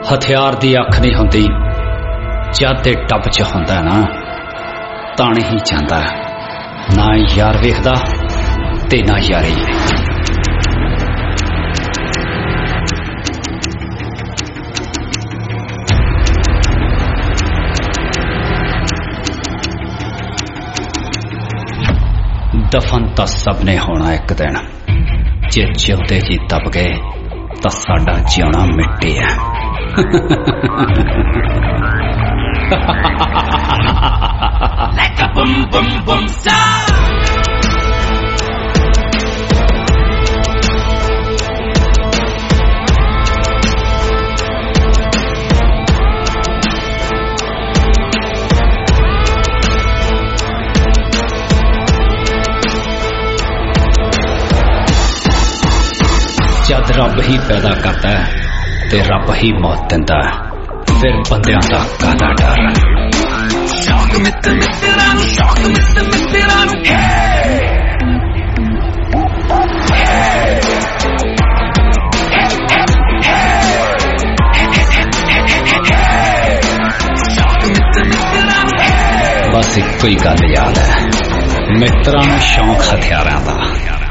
हथियार दी अख नहीं होंदी, जद दे टब च होंदा ना तां नहीं जांदा, ना यार वेखदा ते ना यारी। दफन तां सबने होना एक दिन, जे जिउंदे जी दब गए तां साडा जिउणा मिट्टी है। Like a boom boom boom sound. जद रब ही पैदा करता है ते रब ही मौत दिंदा है, फिर बंदियां दा कादा डर। Shock मित्तरानू, shock मित्तरानू, बस इको ही गल याद है, मित्रां नूं शौक हथियारां दा।